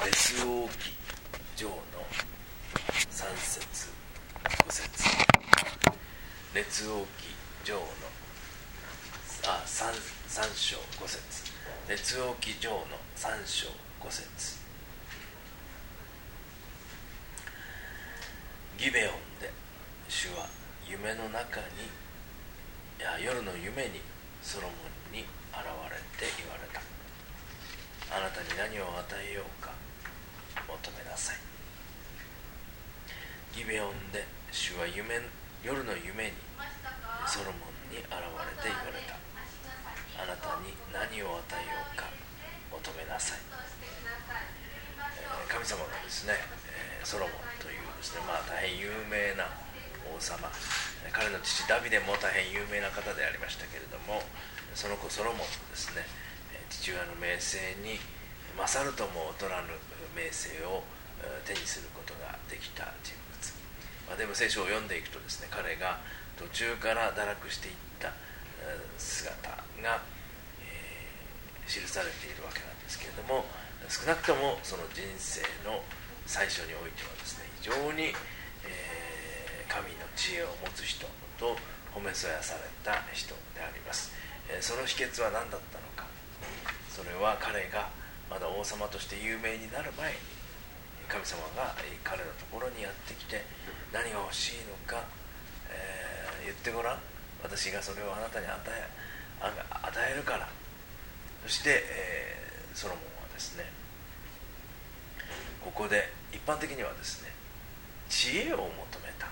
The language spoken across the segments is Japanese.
列王記上の3節5節、列王記上の3章5節、列王記上の3章5節。ギベオンで主は夢の中に夜の夢にソロモンに現れて言われた。あなたに何を与えようか求めなさい。ギベオンで主は夜の夢にソロモンに現れて言われた。あなたに何を与えようか求めなさい。神様がですね、ソロモンというですね、大変有名な王様、彼の父ダビデも大変有名な方でありましたけれども、その子ソロモンのですね、父親の名声に勝るとも劣らぬ名声を手にすることができた人物。でも聖書を読んでいくとですね、彼が途中から堕落していった姿が、記されているわけなんですけれども、少なくともその人生の最初においてはですね、非常に、神の知恵を持つ人と褒めそやされた人であります。その秘訣は何だったのか。それは彼がまだ王様として有名になる前に、神様が彼のところにやってきて、何が欲しいのか、言ってごらん、私がそれをあなたに与えるから。そして、ソロモンはですね、ここで一般的にはですね、知恵を求めた。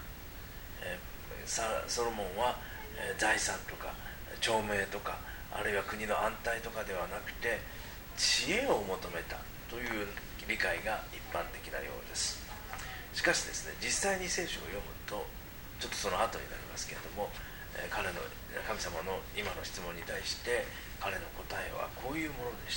ソロモンは、財産とか長命とか、あるいは国の安泰とかではなくて、知恵を求めたという理解が一般的なようです。しかしですね、実際に聖書を読むと、ちょっとその後になりますけれども、神様の今の質問に対して彼の答えはこういうものでした。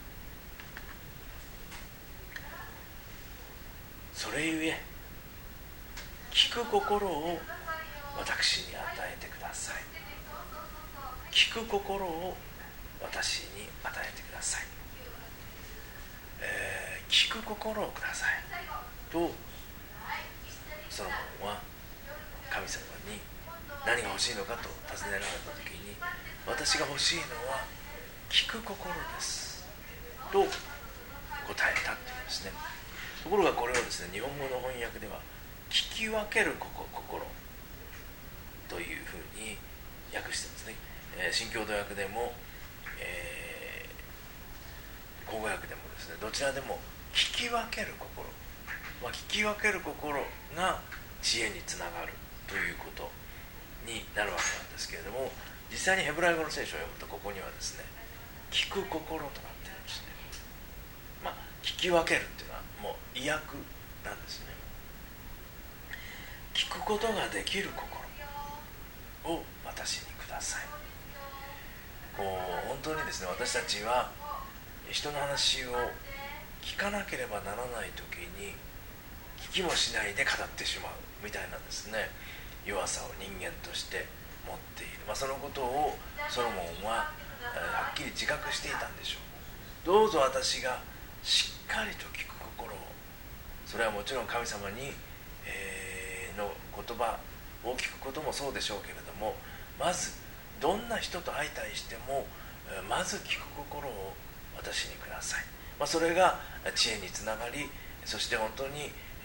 それゆえ聞く心を私に与えてください。聞く心を私に与えてください。聞く心をくださいとソロモンは神様に何が欲しいのかと尋ねられた時に、私が欲しいのは聞く心ですと答えたというんですね。ところがこれをですね、日本語の翻訳では聞き分ける心というふうに訳してるんですね。新共同訳でも、口語訳でもですね、どちらでも聞き分ける心、聞き分ける心が知恵につながるということになるわけなんですけれども、実際にヘブライ語の聖書を読むと、ここにはですね、聞く心となっているんですね。聞き分けるっていうのはもう意訳なんですね。聞くことができる心を私にください。本当にですね、私たちは人の話を聞かなければならない時に聞きもしないで語ってしまうみたいなですね、弱さを人間として持っている。そのことをソロモンははっきり自覚していたんでしょう。どうぞ私がしっかりと聞く心を、それはもちろん神様に、の言葉を聞くこともそうでしょうけれども、まずどんな人と相対してもまず聞く心を私にください。それが知恵につながり、そして本当に、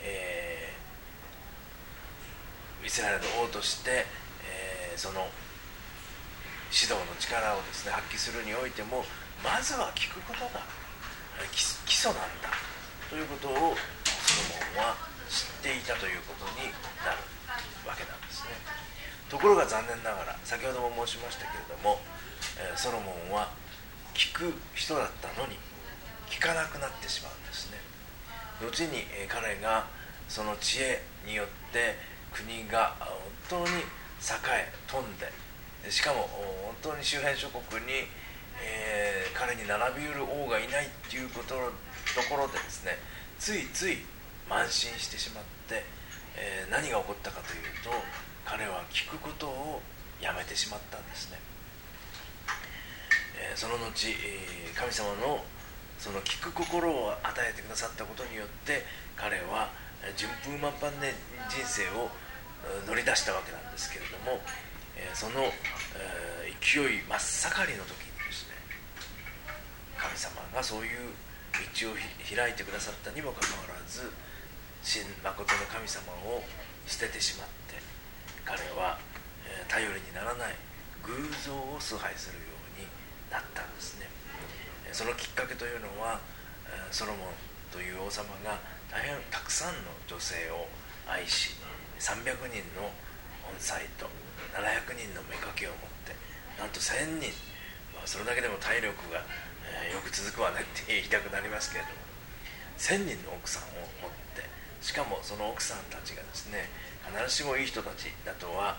イスラエルの王として、その指導の力をですね発揮するにおいても、まずは聞くことが基礎なんだということをソロモンは知っていたということになるわけなんですね。ところが残念ながら、先ほども申しましたけれども、ソロモンは聞く人だったのに聞かなくなってしまうんですね。後に彼がその知恵によって国が本当に栄え富んで、しかも本当に周辺諸国に、彼に並びうる王がいないっていうところでですね、ついつい慢心してしまって、何が起こったかというと、彼は聞くことをやめてしまったんですね。その後、神様のその聞く心を与えてくださったことによって彼は順風満帆で人生を乗り出したわけなんですけれども、その勢い真っ盛りの時にですね、神様がそういう道を開いてくださったにもかかわらず、真誠の神様を捨ててしまって、彼は頼りにならない偶像を崇拝するようになったんですね。そのきっかけというのは、ソロモンという王様が大変たくさんの女性を愛し、300人の本妻と700人の妾を持って、なんと1000人、それだけでも体力が、よく続くわねって言いたくなりますけれども、1000人の奥さんを持って、しかもその奥さんたちがですね、必ずしもいい人たちだとは、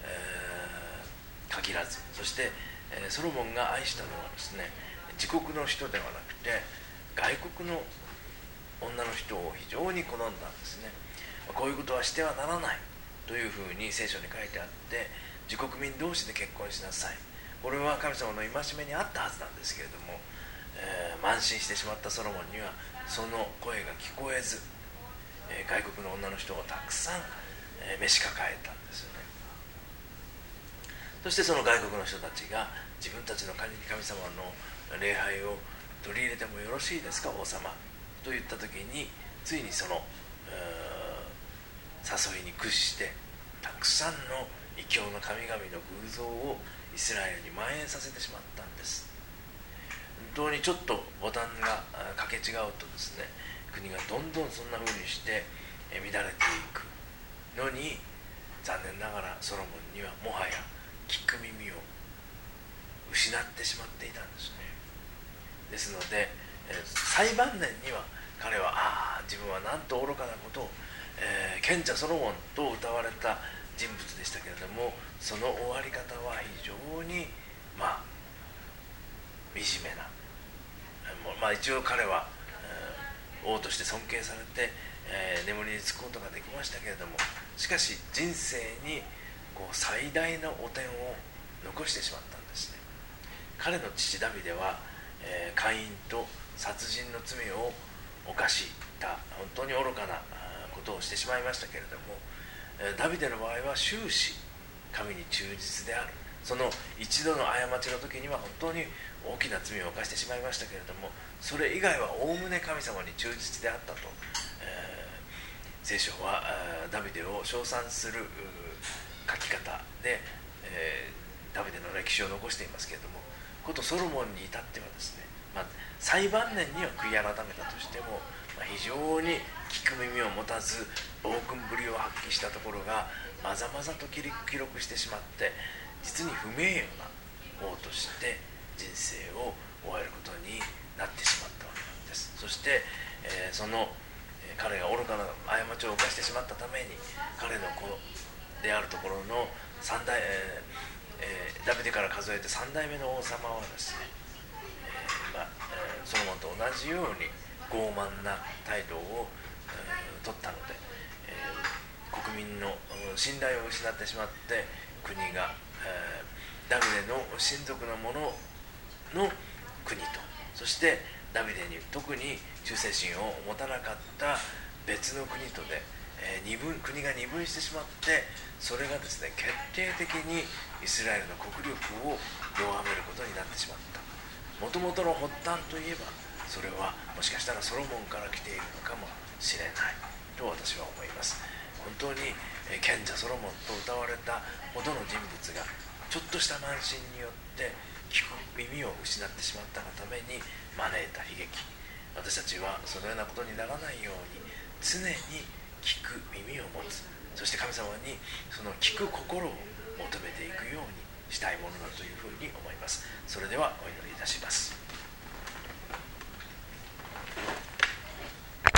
限らず、そして、ソロモンが愛したのはですね、自国の人ではなくて外国の女の人を非常に好んだんですね。こういうことはしてはならないというふうに聖書に書いてあって、自国民同士で結婚しなさい、これは神様の戒めにあったはずなんですけれども、慢心してしまったソロモンにはその声が聞こえず、外国の女の人をたくさん、召し抱えたんですよね。そしてその外国の人たちが自分たちの神様の礼拝を取り入れてもよろしいですか王様と言った時に、ついにその誘いに屈してたくさんの異教の神々の偶像をイスラエルに蔓延させてしまったんです。本当にちょっとボタンが掛け違うとですね、国がどんどんそんな風にして乱れていくのに、残念ながらソロモンにはもはや聞く耳を失ってしまっていたんですね。ですので、最晩年には彼は自分はなんと愚かなことを、賢者ソロモンと謳われた人物でしたけれども、その終わり方は非常に惨めな、一応彼は、王として尊敬されて、眠りにつくことができましたけれども、しかし人生に最大の汚点を残してしまったんですね。彼の父ダビデは、カインと殺人の罪を犯した本当に愚かなことをしてしまいましたけれども、ダビデの場合は終始神に忠実である。その一度の過ちの時には本当に大きな罪を犯してしまいましたけれども、それ以外はおおむね神様に忠実であったと、聖書はダビデを称賛する書き方で、ダビデの歴史を残していますけれども、ことソロモンに至ってはですね、最晩年には悔い改めたとしても、非常に聞く耳を持たず暴君ぶりを発揮したところがまざまざと記録してしまって、実に不名誉な王として人生を終えることになってしまったわけなんです。そして、その彼が愚かな過ちを犯してしまったために、彼の子であるところのダビデから数えて3代目の王様はですね、ソロモンと同じように傲慢な態度を取ったので、国民の信頼を失ってしまって、国がダビデの親族の者の国と、そしてダビデに特に忠誠心を持たなかった別の国とで、国が二分してしまって、それがですね決定的にイスラエルの国力を弱めることになってしまった。もともとの発端といえば、それはもしかしたらソロモンから来ているのかもしれないと私は思います。本当に賢者ソロモンと謳われたほどの人物がちょっとした慢心によって聞く耳を失ってしまったがために招いた悲劇、私たちはそのようなことにならないように常に聞く耳を持つ、そして神様にその聞く心を求めていくようにしたいものだというふうに思います。それではお祈りいたします。